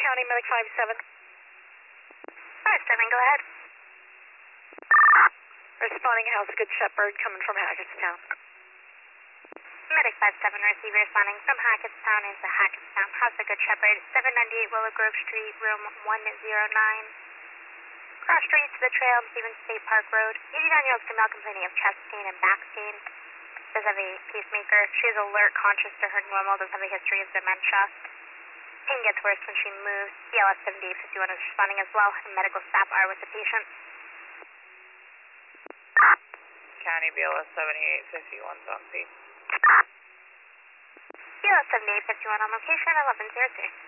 County, Medic 57. 57, go ahead. Responding House Good Shepherd, coming from Hackettstown. Medic 57, receiver responding from Hackettstown into Hackettstown. House of Good Shepherd, 798 Willow Grove Street, room 109. Cross street to the trail on Stevens State Park Road. 89-year-old female complaining of chest pain and back pain. Does have a pacemaker. She is alert, conscious to her normal, does have a history of dementia. Pain gets worse when she moves. BLS 7851 is responding as well, and medical staff are with the patient. County BLS 7851 on scene. BLS 7851 on location, 1103.